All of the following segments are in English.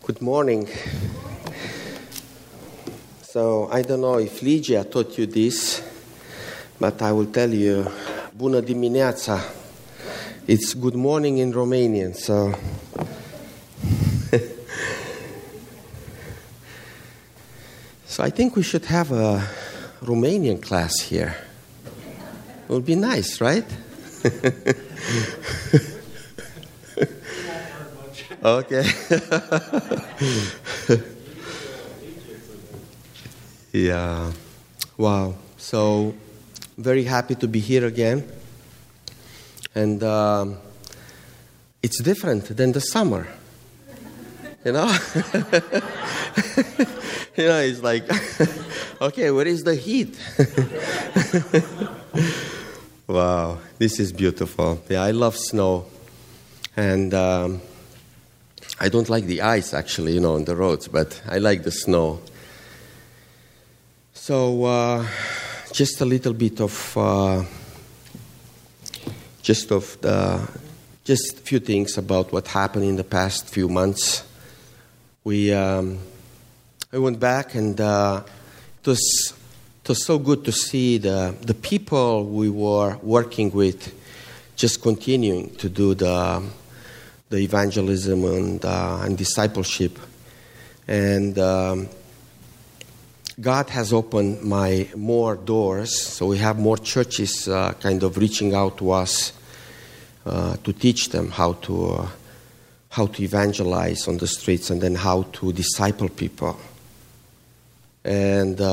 Good morning. So, I don't know if Ligia taught you this, but I will tell you, Bună dimineața. It's good morning in Romanian, so... So I think we should have a Romanian class here. It would be nice, right? Okay. Yeah. Wow. So, very happy to be here again. And it's different than the summer. You know? You know, it's like, okay, where is the heat? Wow, this is beautiful. Yeah, I love snow. And I don't like the ice, actually, you know, on the roads, but I like the snow. So, just a little bit of, just a few things about what happened in the past few months. I went back, and it was so good to see the people we were working with just continuing to do the evangelism and discipleship. And God has opened more doors, so we have more churches kind of reaching out to us to teach them how to evangelize on the streets and then how to disciple people. And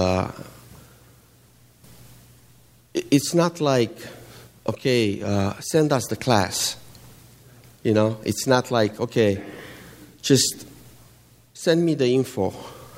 it's not like, okay, send us the class. You know, it's not like, okay, just send me the info.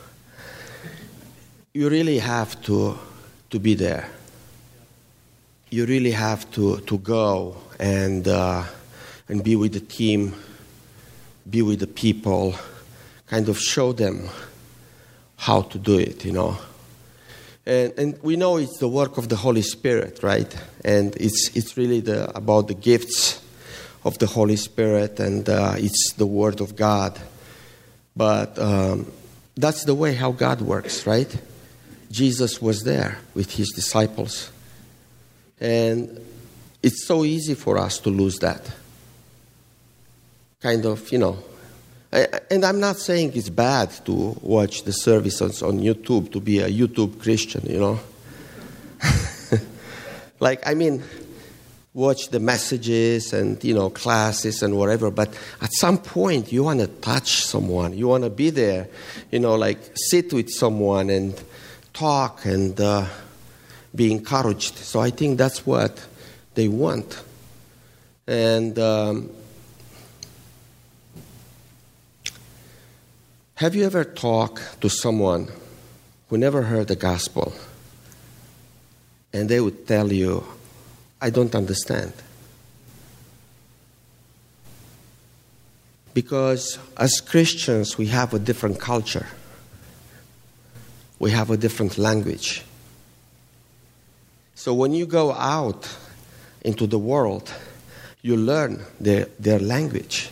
You really have to be there. You really have to go and be with the team, be with the people, kind of show them how to do it, you know. And we know it's the work of the Holy Spirit, right? And it's really about the gifts of the Holy Spirit, and it's the Word of God. But that's the way how God works, right? Jesus was there with his disciples. And it's so easy for us to lose that. Kind of, you know. And I'm not saying it's bad to watch the services on YouTube, to be a YouTube Christian, you know. Like, I mean, watch the messages and, you know, classes and whatever. But at some point, you want to touch someone. You want to be there, you know, like sit with someone and talk and be encouraged. So I think that's what they want. And have you ever talked to someone who never heard the gospel and they would tell you, I don't understand? Because as Christians, we have a different culture. We have a different language. So when you go out into the world, you learn their language.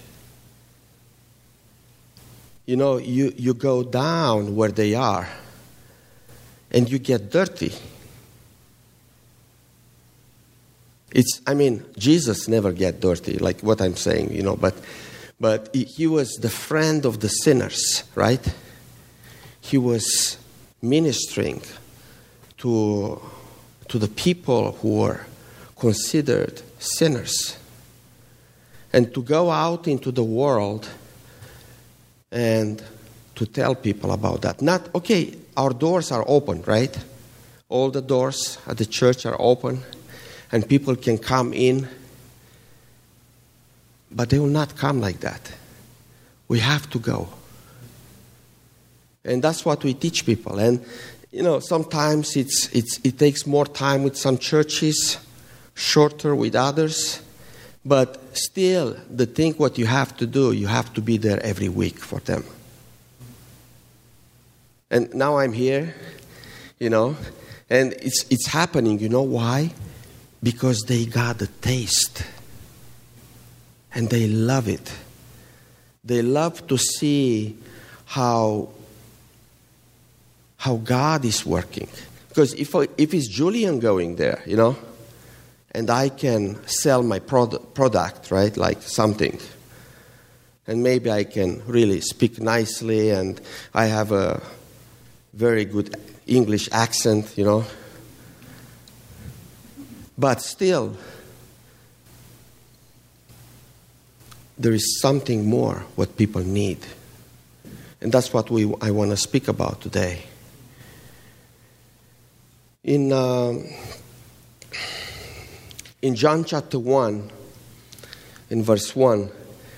You know, you go down where they are and you get dirty. Jesus never get dirty, like what I'm saying, you know, but he was the friend of the sinners, right? He was ministering to the people who were considered sinners. And to go out into the world and to tell people about that. Not, okay, our doors are open, right? All the doors at the church are open and people can come in. But they will not come like that. We have to go. And that's what we teach people. And, you know, sometimes it takes more time with some churches, shorter with others. But still, the thing what you have to do, you have to be there every week for them. And now I'm here, you know, and it's happening. You know why? Because they got the taste. And they love it. They love to see how God is working. Because if it's Julian going there, and I can sell my product, right, like something, and maybe I can really speak nicely, and I have a very good English accent, but still, there is something more what people need. And that's what I want to speak about today. In John chapter 1, in verse 1,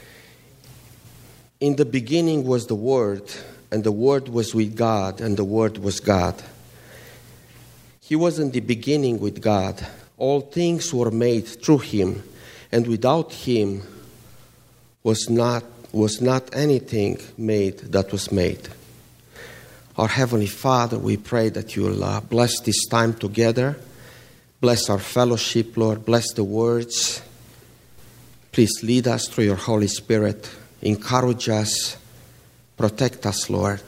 in the beginning was the Word, and the Word was with God, and the Word was God. He was in the beginning with God. All things were made through Him, and without Him was not anything made that was made. Our Heavenly Father, we pray that you will bless this time together. Bless our fellowship, Lord. Bless the words. Please lead us through your Holy Spirit. Encourage us. Protect us, Lord.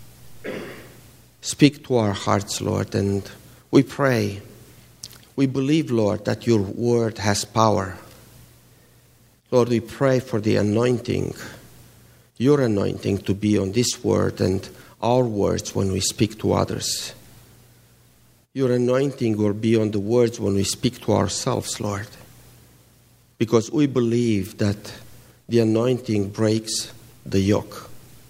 Speak to our hearts, Lord. And we pray. We believe, Lord, that your word has power. Lord, we pray for the anointing, your anointing to be on this word and our words when we speak to others. Your anointing will be on the words when we speak to ourselves, Lord. Because we believe that the anointing breaks the yoke.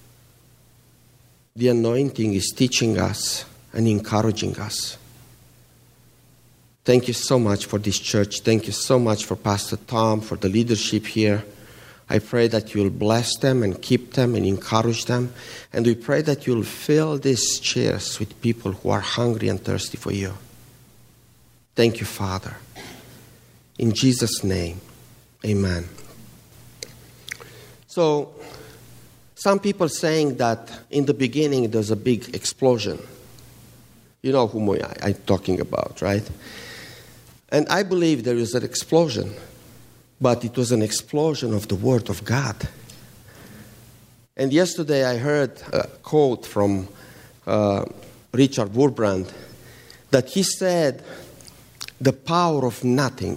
The anointing is teaching us and encouraging us. Thank you so much for this church. Thank you so much for Pastor Tom, for the leadership here. I pray that you'll bless them and keep them and encourage them. And we pray that you'll fill these chairs with people who are hungry and thirsty for you. Thank you, Father. In Jesus' name, amen. So, some people saying that in the beginning there's a big explosion. You know whom I'm talking about, right? And I believe there is an explosion, but it was an explosion of the Word of God. And yesterday I heard a quote from Richard Wurbrand that he said, the power of nothing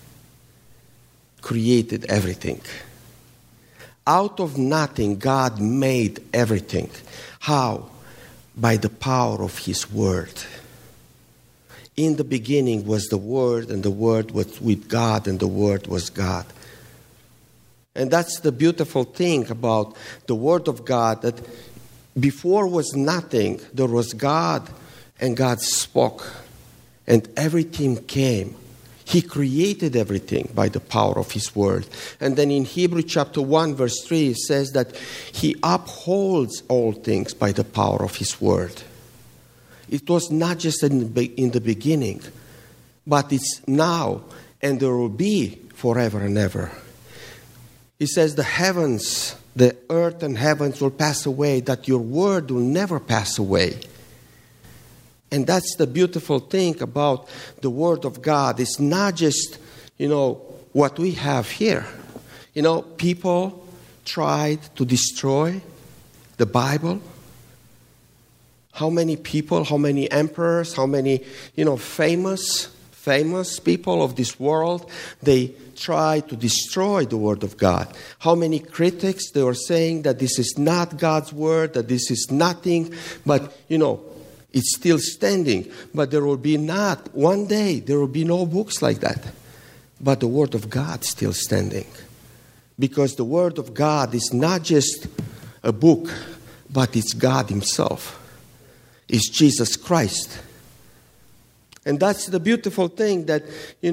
created everything. Out of nothing, God made everything. How? By the power of His Word. In the beginning was the Word, and the Word was with God, and the Word was God. And that's the beautiful thing about the Word of God, that before was nothing, there was God, and God spoke, and everything came. He created everything by the power of His Word. And then in Hebrews chapter 1, verse 3, it says that He upholds all things by the power of His Word. It was not just in the beginning, but it's now, and there will be forever and ever. He says the heavens, the earth and heavens will pass away, that your word will never pass away. And that's the beautiful thing about the Word of God. It's not just, what we have here. People tried to destroy the Bible. How many people, how many emperors, how many, famous people of this world, they tried to destroy the Word of God. How many critics, they were saying that this is not God's Word, that this is nothing, but, it's still standing. But there will be not, one day, there will be no books like that. But the Word of God still standing. Because the Word of God is not just a book, but it's God Himself. It's Jesus Christ. And that's the beautiful thing that,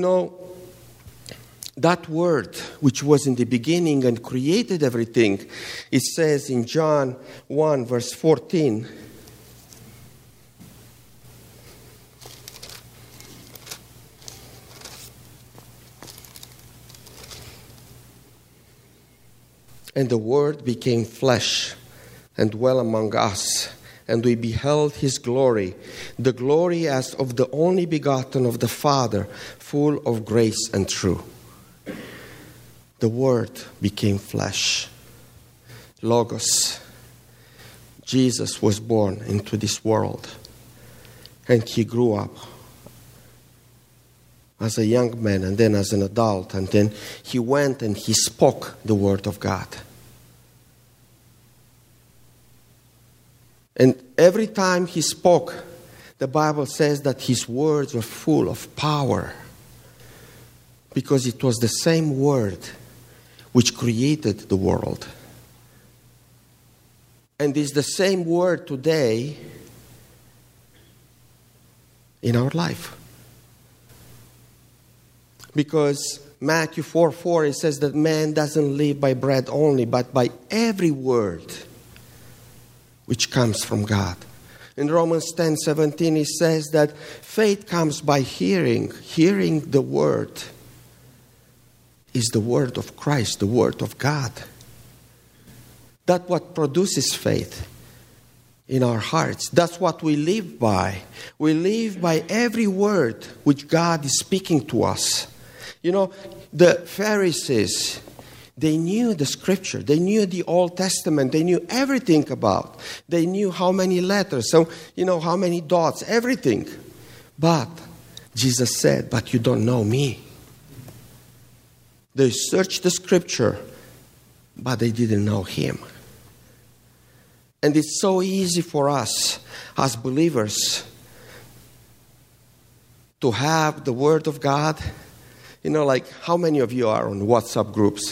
that Word which was in the beginning and created everything, it says in John 1 verse 14, and the Word became flesh and dwelt among us, and we beheld His glory, the glory as of the only begotten of the Father, full of grace and truth. The Word became flesh. Logos. Jesus was born into this world. And he grew up as a young man and then as an adult. And then he went and he spoke the word of God. And every time he spoke, the Bible says that his words were full of power. Because it was the same word which created the world. And it's the same word today in our life. Because Matthew 4:4, it says that man doesn't live by bread only, but by every word which comes from God. In Romans 10:17, it says that faith comes by hearing. Hearing the word is the word of Christ, the word of God. That's what produces faith in our hearts. That's what we live by. We live by every word which God is speaking to us. You know, the Pharisees, they knew the scripture. They knew the Old Testament. They knew everything about. They knew how many letters, so, how many dots, everything. But Jesus said, but you don't know me. They searched the scripture, but they didn't know him. And it's so easy for us as believers to have the word of God. Like how many of you are on WhatsApp groups?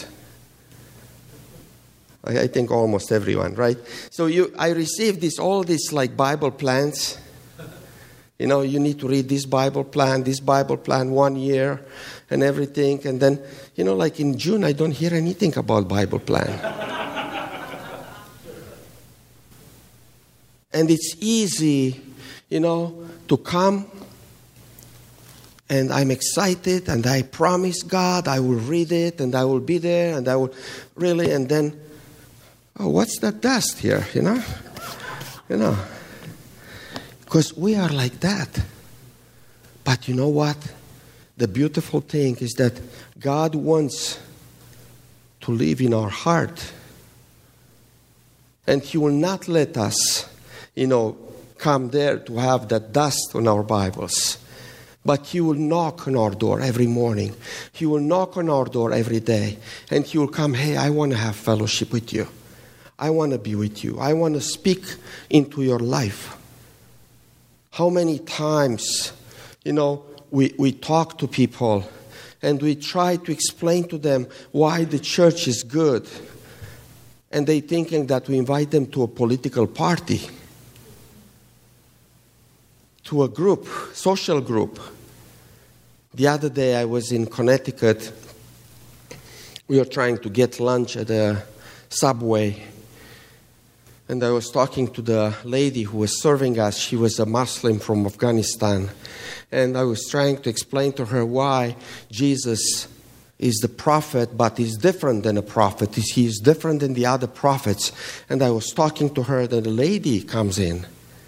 I think almost everyone, right? So I received all these like Bible plans. You need to read this Bible plan 1 year and everything. And then, like in June, I don't hear anything about Bible plan. And it's easy, to come and I'm excited and I promise God I will read it and I will be there and I will really, and then, oh, what's that dust here, Because we are like that. But you know what? The beautiful thing is that God wants to live in our heart. And he will not let us come there to have that dust on our Bibles. But he will knock on our door every morning. He will knock on our door every day. And he will come, hey, I want to have fellowship with you. I want to be with you. I want to speak into your life. How many times, we talk to people and we try to explain to them why the church is good. And they thinking that we invite them to a political party. To a group, social group. The other day I was in Connecticut. We were trying to get lunch at a Subway. And I was talking to the lady who was serving us. She was a Muslim from Afghanistan. And I was trying to explain to her why Jesus is the prophet, but he's different than a prophet. He is different than the other prophets. And I was talking to her, then the lady comes in.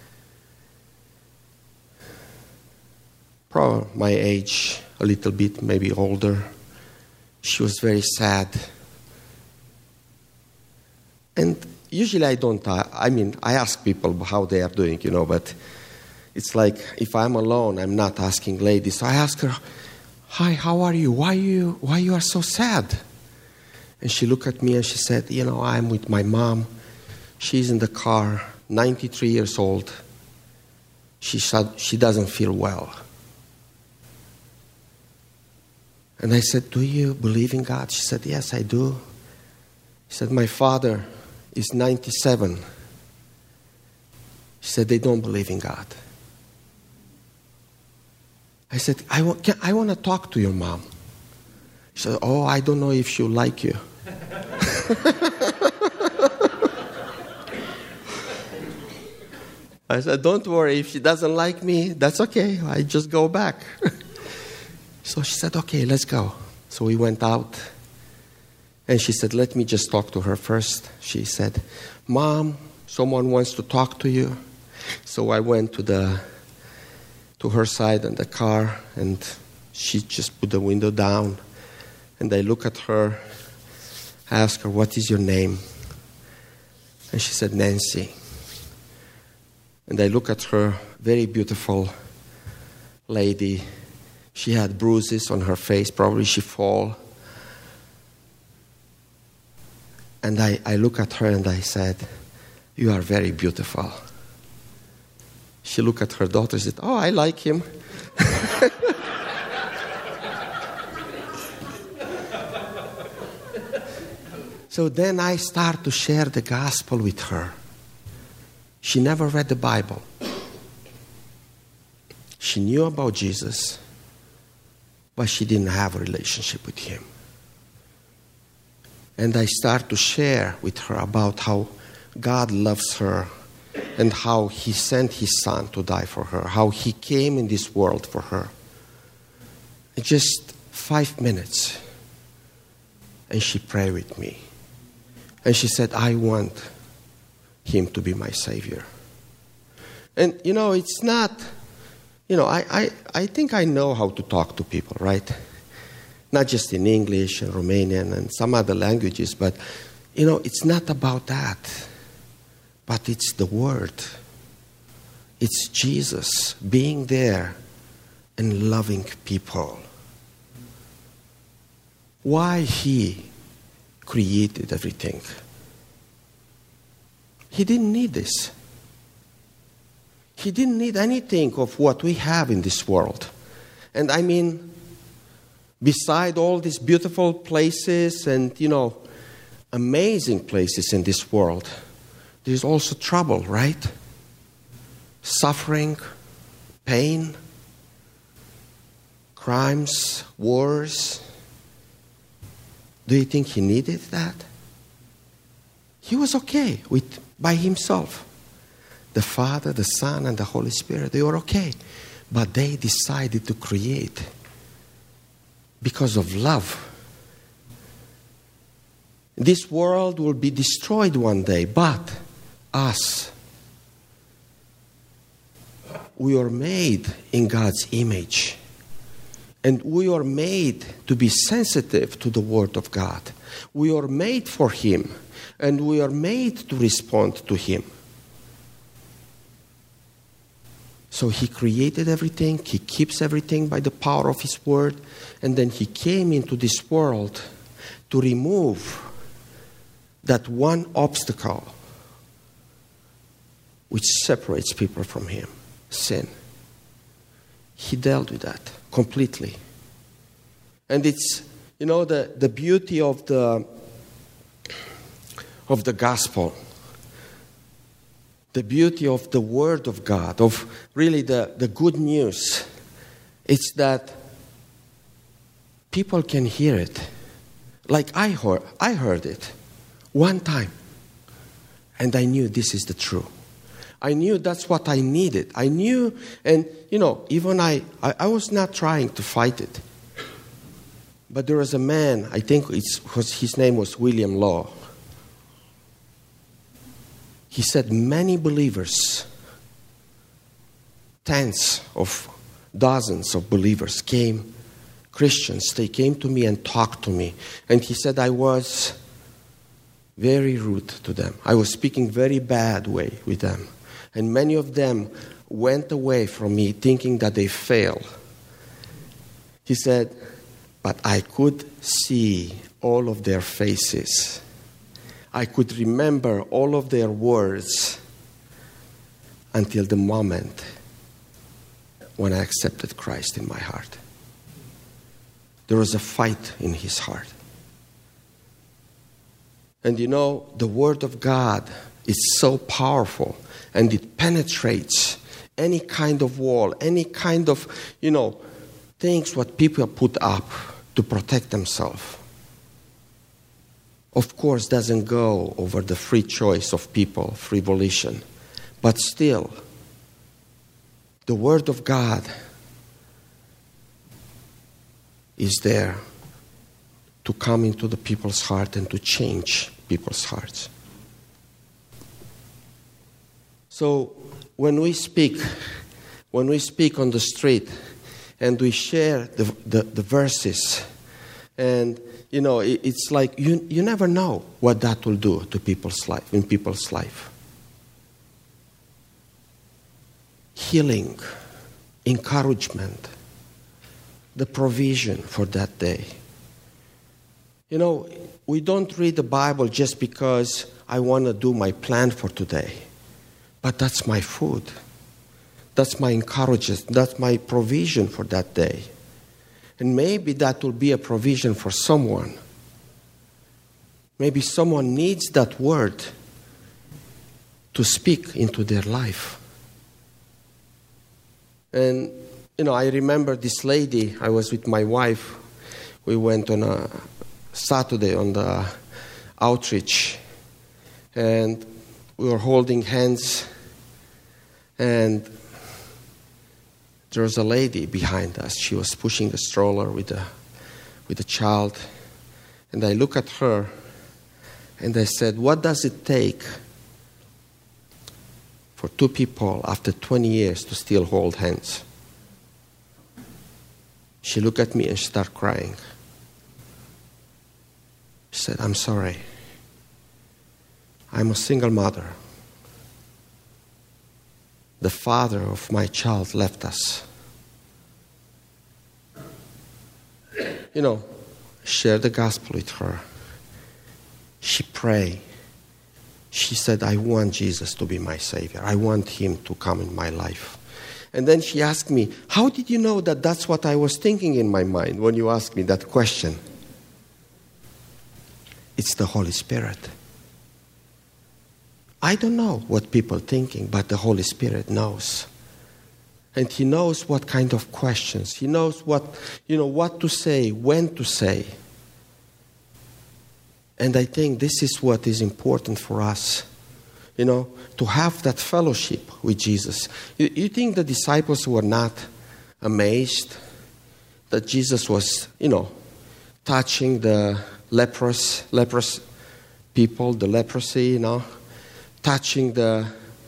Probably my age, a little bit, maybe older. She was very sad. And usually I don't, I ask people how they are doing, but it's like if I'm alone, I'm not asking ladies. So I ask her, hi, how are you? Why you are so sad? And she looked at me and she said, I'm with my mom. She's in the car, 93 years old. She said she doesn't feel well. And I said, do you believe in God? She said, yes, I do. She said, my father is 97. She said, they don't believe in God. I said, I want to talk to your mom. She said, oh, I don't know if she'll like you. I said, don't worry, if she doesn't like me, that's okay. I just go back. So she said, okay, let's go. So we went out. And she said, let me just talk to her first. She said, Mom, someone wants to talk to you. So I went to her side in the car, and she just put the window down. And I look at her, ask her, what is your name? And she said, Nancy. And I look at her, very beautiful lady. She had bruises on her face, probably she fall. And I look at her and I said, "You are very beautiful." She looked at her daughter and said, "Oh, I like him." So then I start to share the gospel with her. She never read the Bible. She knew about Jesus, but she didn't have a relationship with him. And I start to share with her about how God loves her and how he sent his son to die for her, how he came in this world for her. In just 5 minutes. And she prayed with me. And she said, "I want him to be my Savior." And, it's not, I think I know how to talk to people, right? Not just in English and Romanian and some other languages, but, it's not about that. But it's the Word. It's Jesus being there and loving people. Why he created everything? He didn't need this. He didn't need anything of what we have in this world. And I mean, beside all these beautiful places and, amazing places in this world, there's also trouble, right? Suffering, pain, crimes, wars. Do you think he needed that? He was okay by himself. The Father, the Son, and the Holy Spirit, they were okay. But they decided to create because of love. This world will be destroyed one day, but us, we are made in God's image. And we are made to be sensitive to the Word of God. We are made for him. And we are made to respond to him. So he created everything. He keeps everything by the power of his Word. And then he came into this world to remove that one obstacle which separates people from him, sin. He dealt with that completely. And it's, the beauty of the gospel, the beauty of the Word of God, of really the good news. It's that people can hear it. Like I heard it one time. And I knew this is the truth. I knew that's what I needed. I knew, and even I was not trying to fight it. But there was a man, I think his name was William Law. He said many believers, tens of dozens of believers came, Christians, they came to me and talked to me. And he said I was very rude to them. I was speaking very bad way with them. And many of them went away from me thinking that they failed. He said, but I could see all of their faces. I could remember all of their words until the moment when I accepted Christ in my heart. There was a fight in his heart. And the Word of God is so powerful, and it penetrates any kind of wall, any kind of, things what people put up to protect themselves. Of course, doesn't go over the free choice of people, free volition. But still, the Word of God is there to come into the people's heart and to change people's hearts. So when we speak on the street and we share the verses, and it's like you never know what that will do to people's life, in people's life. healing, encouragement, the provision for that day. You know, we don't read the Bible just because I want to do my plan for today. But that's my food. That's my encouragement. That's my provision for that day. And maybe that will be a provision for someone. Maybe someone needs that word to speak into their life. And, you know, I remember this lady. I was with my wife. We went on a Saturday on the outreach. And we were holding hands. And there was a lady behind us. She was pushing a stroller with a child. And I look at her and I said, what does it take for two people after 20 years to still hold hands? She looked at me and she started crying. She said, I'm sorry. I'm a single mother. The father of my child left us. You know, share the gospel with her. She prayed. She said, I want Jesus to be my Savior. I want Him to come in my life. And then she asked me, how did you know that that's what I was thinking in my mind when you asked me that question? It's the Holy Spirit. I don't know what people are thinking, but the Holy Spirit knows. And He knows what kind of questions. He knows what to say, when to say. And I think this is what is important for us, to have that fellowship with Jesus. You think the disciples were not amazed that Jesus was, touching the leprous people, the leprosy, touching the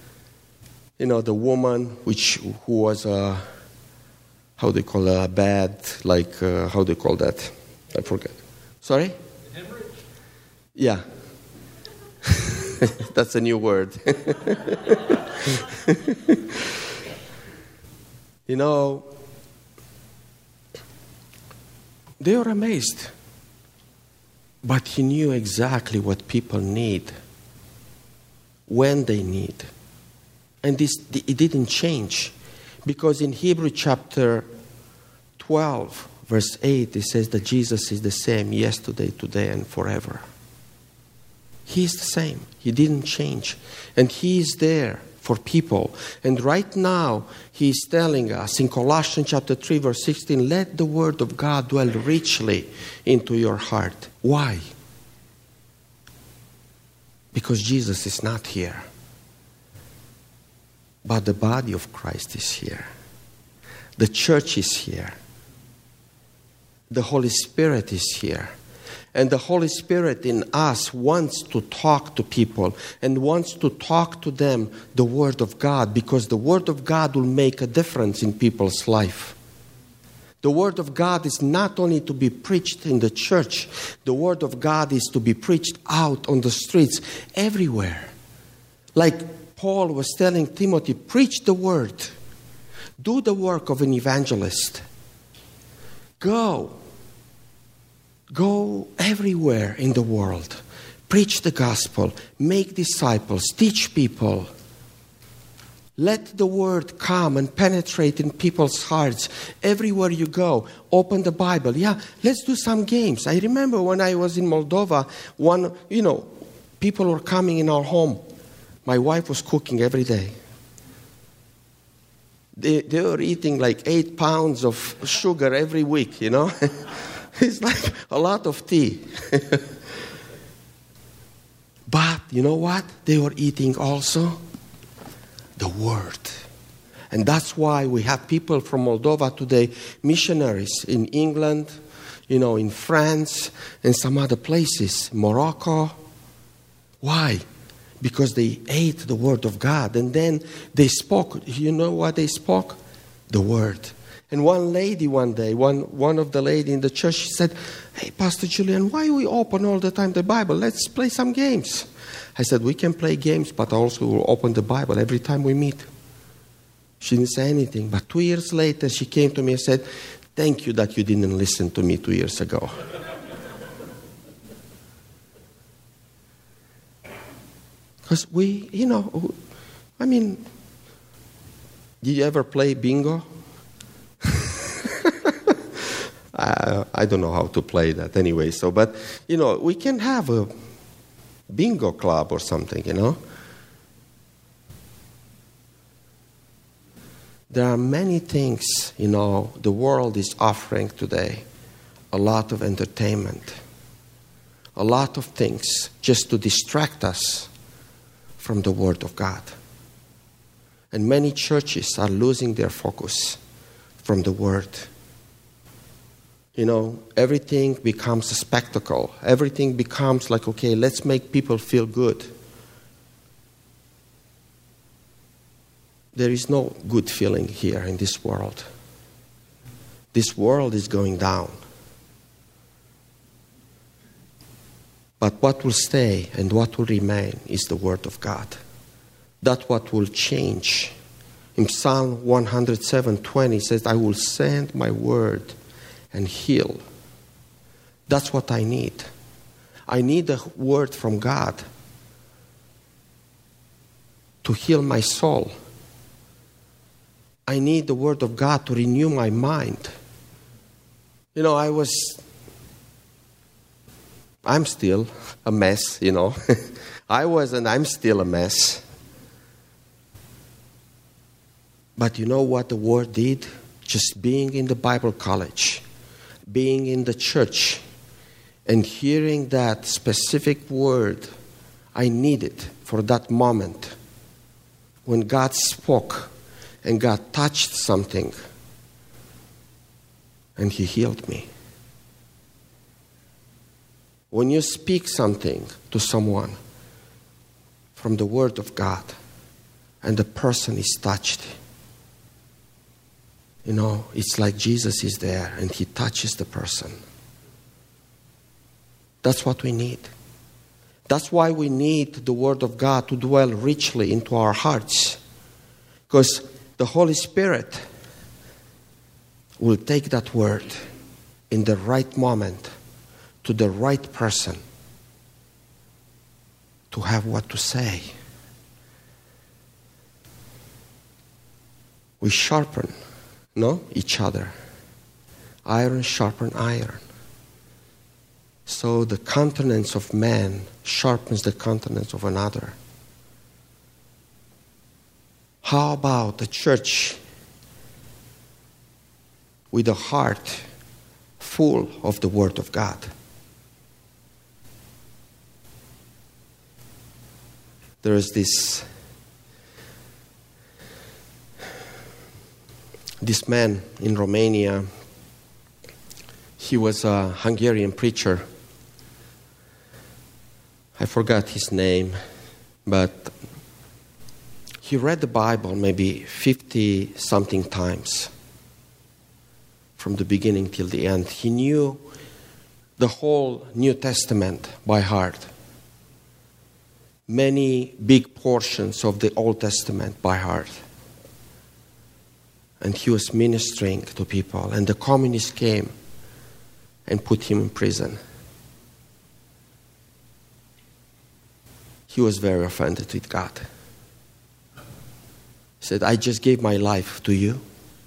woman who was how they call a bad, how they call that? I forget. Sorry? Hemorrhage? Yeah. That's a new word. They were amazed. But He knew exactly what people need, when they need. And it didn't change. Because in Hebrew chapter 12, verse 8, it says that Jesus is the same yesterday, today, and forever. He is the same. He didn't change. And He is there for people. And right now, He is telling us in Colossians chapter 3, verse 16, let the word of God dwell richly into your heart. Why? Because Jesus is not here. But the body of Christ is here. The church is here. The Holy Spirit is here. And the Holy Spirit in us wants to talk to people and wants to talk to them the Word of God, because the Word of God will make a difference in people's life. The Word of God is not only to be preached in the church. The Word of God is to be preached out on the streets, everywhere. Like Paul was telling Timothy, preach the Word. Do the work of an evangelist. Go everywhere in the world. Preach the gospel. Make disciples. Teach people. Let the word come and penetrate in people's hearts. Everywhere you go, open the Bible. Yeah, let's do some games. I remember when I was in Moldova, people were coming in our home. My wife was cooking every day. They were eating like 8 pounds of sugar every week, It's like a lot of tea. But you know what? They were eating also the Word. And that's why we have people from Moldova today, missionaries in England, in France, and some other places, Morocco. Why? Because they ate the Word of God. And then they spoke. You know what they spoke? The Word. And one lady one day, one of the ladies in the church, she said, hey, Pastor Julian, why we open all the time the Bible? Let's play some games. I said, we can play games, but also we'll open the Bible every time we meet. She didn't say anything. But 2 years later, she came to me and said, "Thank you that you didn't listen to me 2 years ago." Because did you ever play bingo? I don't know how to play that anyway. But we can have a bingo club or something, There are many things, the world is offering today. A lot of entertainment. A lot of things just to distract us from the Word of God. And many churches are losing their focus from the Word. Everything becomes a spectacle. Everything becomes like, okay, let's make people feel good. There is no good feeling here in this world. This world is going down. But what will stay and what will remain is the Word of God. That's what will change. In Psalm 107:20 it says, "I will send my word and heal." That's what I need. I need a word from God to heal my soul. I need the Word of God to renew my mind. I'm still a mess, I was and I'm still a mess. But you know what the Word did? Just being in the Bible college, being in the church, and hearing that specific word I needed for that moment when God spoke and God touched something and He healed me. When you speak something to someone from the Word of God and the person is touched, it's like Jesus is there and He touches the person. That's what we need. That's why we need the Word of God to dwell richly into our hearts. Because the Holy Spirit will take that word in the right moment to the right person to have what to say. We sharpen, each other. Iron sharpen iron. So the countenance of man sharpens the countenance of another. How about the church with a heart full of the Word of God? There is this man in Romania. He was a Hungarian preacher. I forgot his name, but he read the Bible maybe 50-something times from the beginning till the end. He knew the whole New Testament by heart. Many big portions of the Old Testament by heart. And he was ministering to people, and the communists came and put him in prison. He was very offended with God. He said, "I just gave my life to you.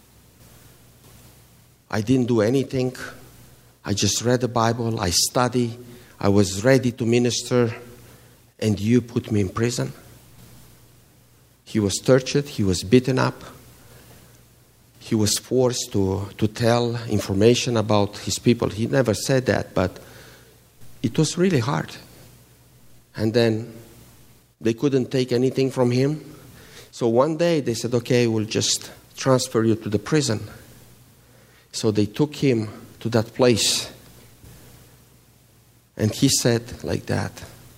I didn't do anything. I just read the Bible. I studied. I was ready to minister. And you put me in prison." He was tortured. He was beaten up. He was forced to tell information about his people. He never said that, but it was really hard. And then they couldn't take anything from him. So one day they said, "Okay, we'll just transfer you to the prison." So they took him to that place. And he said like that,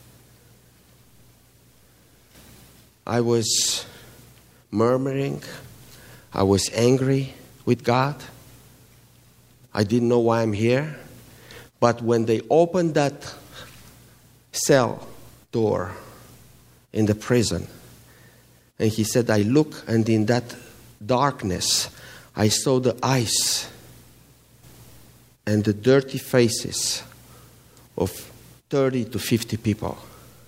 "I was murmuring. I was angry with God. I didn't know why I'm here. But when they opened that cell door in the prison," and he said, "I look, and in that darkness, I saw the eyes and the dirty faces of 30 to 50 people.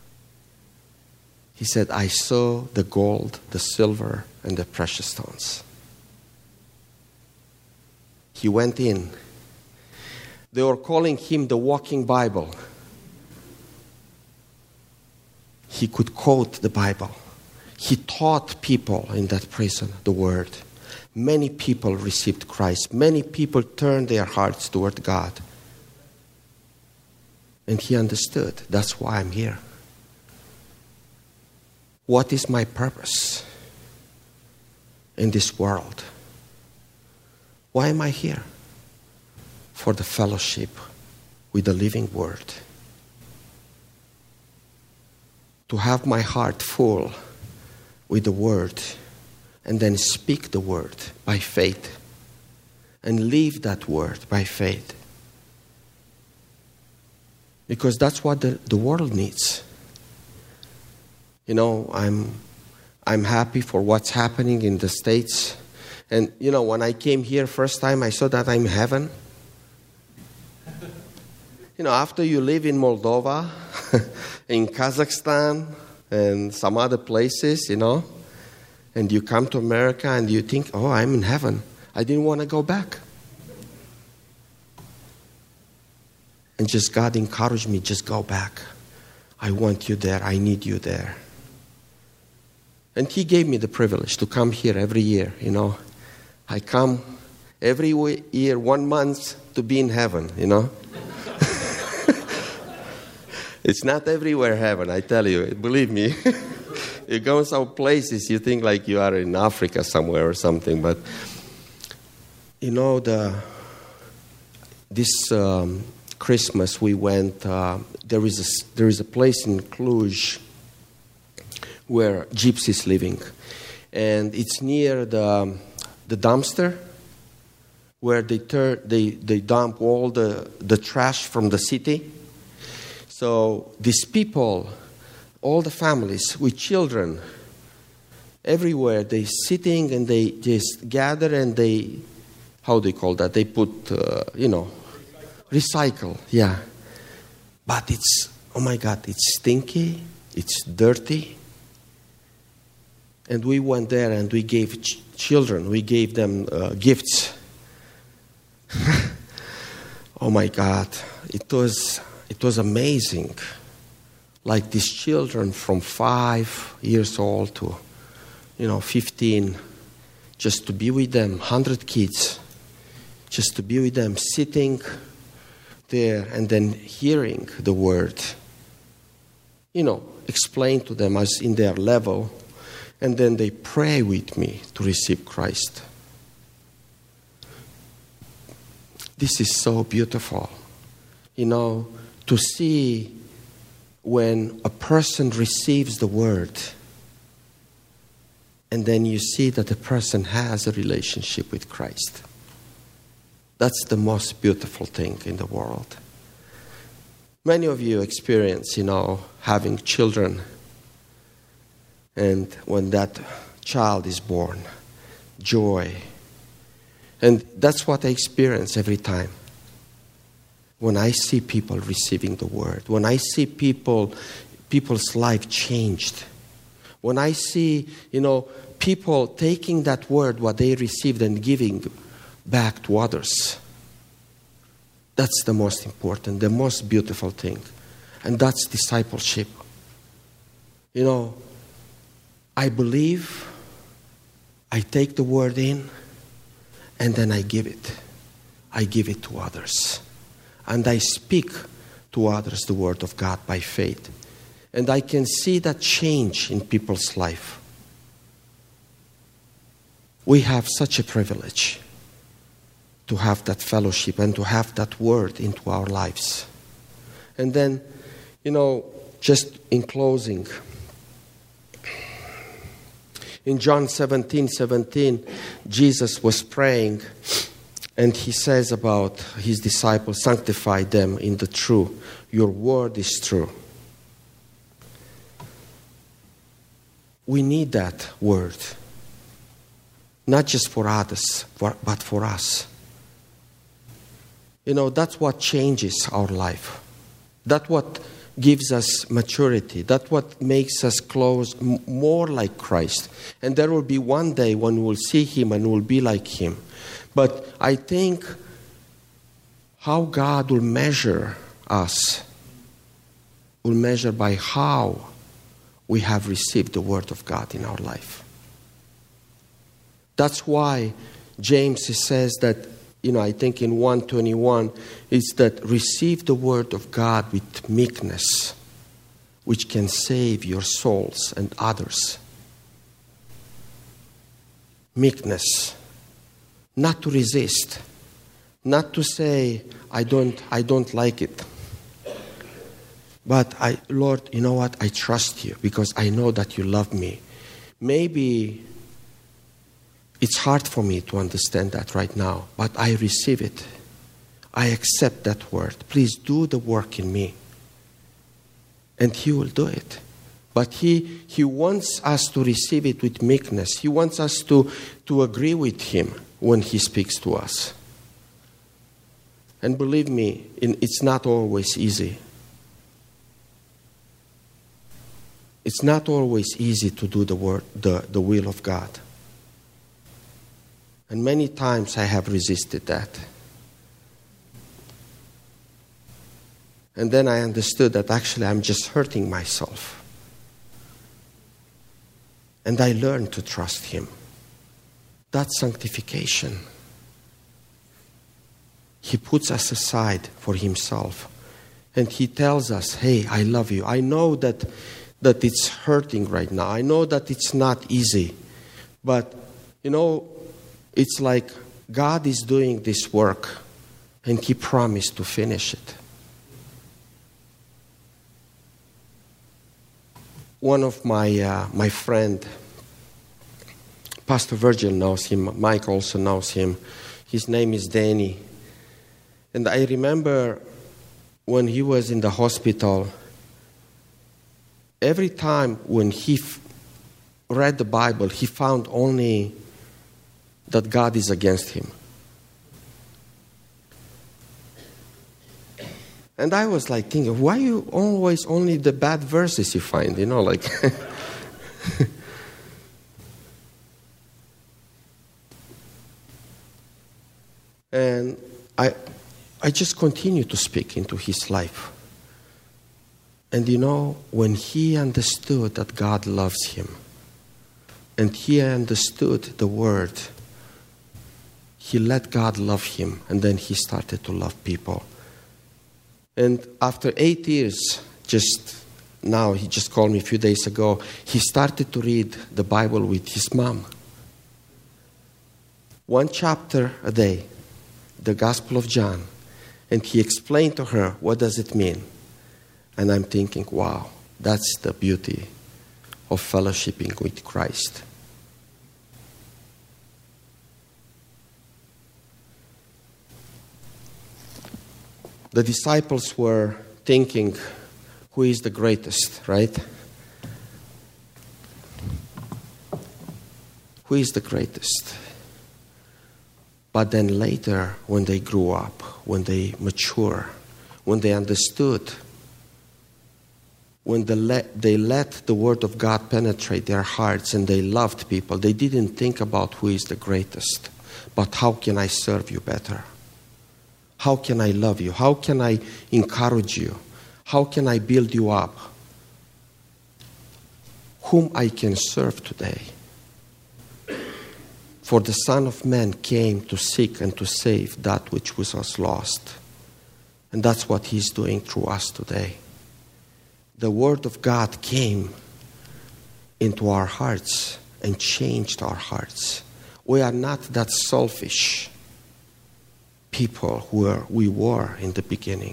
He said, I saw the gold, the silver, and the precious stones. He went in. They were calling him the walking Bible. He could quote the Bible. He taught people in that prison the word. Many people received Christ. Many people turned their hearts toward God. And he understood, that's why I'm here. What is my purpose in this world? Why am I here? For the fellowship with the living Word. To have my heart full with the Word and then speak the Word by faith and live that Word by faith. Because that's what the world needs. You know, I'm happy for what's happening in the States. And, you know, when I came here first time, I saw that I'm in heaven. You know, after you live in Moldova, in Kazakhstan, and some other places, you know, and you come to America and you think, oh, I'm in heaven. I didn't want to go back. And just God encouraged me, just go back. I want you there. I need you there. And He gave me the privilege to come here every year, you know. I come every year, 1 month to be in heaven, you know. It's not everywhere heaven, I tell you. Believe me. You go some places, you think like you are in Africa somewhere or something. But, you know, this Christmas we went, there is a place in Cluj where gypsies living. And it's near the dumpster where they dump all the trash from the city. So these people, all the families with children, everywhere, they sitting and they just gather and they, how do you call that? They put, recycle, yeah. But it's, oh my God, it's stinky, it's dirty. And we went there and we gave children, we gave them gifts. Oh my God, it was amazing. Like these children from 5 years old to, 15, just to be with them, 100 kids, just to be with them, sitting there and then hearing the word, explain to them as in their level, and then they pray with me to receive Christ. This is so beautiful, to see when a person receives the word and then you see that the person has a relationship with Christ. That's the most beautiful thing in the world. Many of you experience, having children, and when that child is born, joy. And that's what I experience every time. When I see people receiving the word, when I see people's life changed, when I see, people taking that word, what they received, and giving back to others, that's the most important, the most beautiful thing. And that's discipleship. I believe, I take the word in, and then I give it. I give it to others. And I speak to others the word of God by faith. And I can see that change in people's life. We have such a privilege to have that fellowship and to have that word into our lives. And then, just in closing, in John 17:17, Jesus was praying, and he says about his disciples, sanctify them in the truth. Your word is true. We need that word. not just for others, but for us. That's what changes our life. That's what gives us maturity. That's what makes us close more like Christ. And there will be one day when we'll see Him and we'll be like Him. But I think how God will measure us will measure by how we have received the Word of God in our life. That's why James says that, I think in 1:21, it's that receive the Word of God with meekness, which can save your souls and others. Meekness. Not to resist. Not to say, I don't like it. But Lord, you know what? I trust you because I know that you love me. Maybe it's hard for me to understand that right now, but I receive it. I accept that word. Please do the work in me. And He will do it. But He wants us to receive it with meekness. He wants us to agree with Him when He speaks to us. And believe me, it's not always easy. It's not always easy to do the will of God. And many times I have resisted that. And then I understood that actually I'm just hurting myself. And I learned to trust Him. That's sanctification. He puts us aside for Himself. And He tells us, hey, I love you. I know that it's hurting right now. I know that it's not easy. But, it's like God is doing this work and He promised to finish it. One of my friend, Pastor Virgil knows him. Mike also knows him. His name is Danny. And I remember when he was in the hospital, every time when he read the Bible, he found only that God is against him. And I was like thinking, why you always only the bad verses you find, like. And I just continue to speak into his life. And when he understood that God loves him, and he understood the word, he let God love him, and then he started to love people. And after 8 years, just now, he just called me a few days ago, he started to read the Bible with his mom. 1 chapter a day, the Gospel of John. And he explained to her, what does it mean? And I'm thinking, wow, that's the beauty of fellowshipping with Christ. The disciples were thinking, who is the greatest, right? Who is the greatest? But then later, when they grew up, when they mature, when they understood, when they let the Word of God penetrate their hearts and they loved people, they didn't think about who is the greatest, but how can I serve you better? How can I love you? How can I encourage you? How can I build you up? Whom I can serve today? For the Son of Man came to seek and to save that which was lost. And that's what He's doing through us today. The Word of God came into our hearts and changed our hearts. We are not that selfish people we were in the beginning.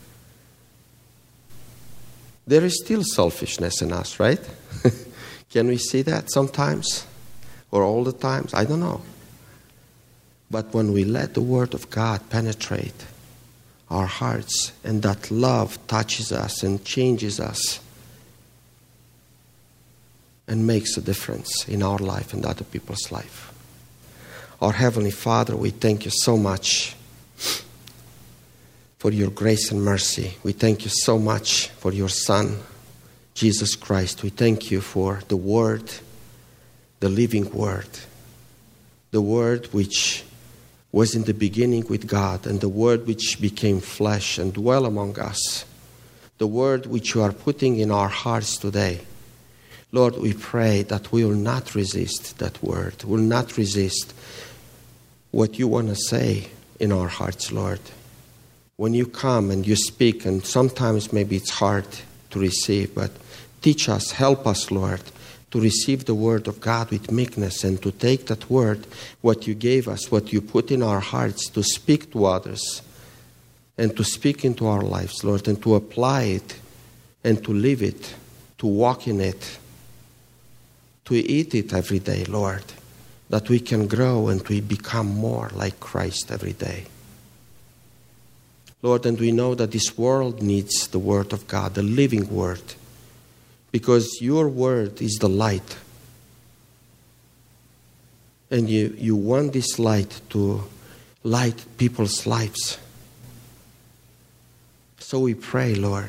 There is still selfishness in us, right? Can we see that sometimes? Or all the times? I don't know. But when we let the Word of God penetrate our hearts and that love touches us and changes us and makes a difference in our life and other people's life. Our Heavenly Father, we thank you so much for your grace and mercy. We thank you so much for your Son, Jesus Christ. We thank you for the Word, the living Word, the Word which was in the beginning with God, and the Word which became flesh and dwelt among us, the Word which you are putting in our hearts today. Lord, we pray that we will not resist that Word, will not resist what you want to say in our hearts, Lord. When you come and you speak, and sometimes maybe it's hard to receive, but teach us, help us, Lord, to receive the Word of God with meekness and to take that Word, what you gave us, what you put in our hearts, to speak to others and to speak into our lives, Lord, and to apply it and to live it, to walk in it, to eat it every day, Lord, that we can grow and we become more like Christ every day. Lord, and we know that this world needs the Word of God, the living Word, because your Word is the light. And you want this light to light people's lives. So we pray, Lord,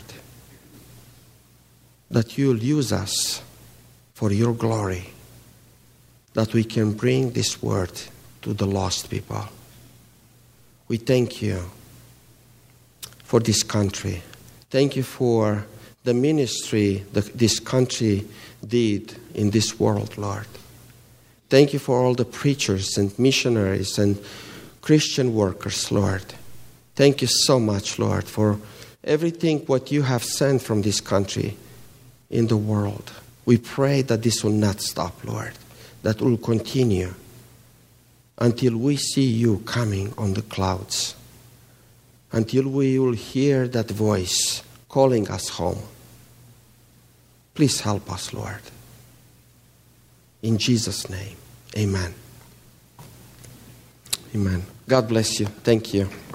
that you'll use us for your glory, that we can bring this Word to the lost people. We thank you for this country. Thank you for the ministry that this country did in this world, Lord. Thank you for all the preachers and missionaries and Christian workers, Lord. Thank you so much, Lord, for everything what you have sent from this country in the world. We pray that this will not stop, Lord, that will continue until we see you coming on the clouds, until we will hear that voice calling us home. Please help us, Lord. In Jesus' name, amen. Amen. God bless you. Thank you.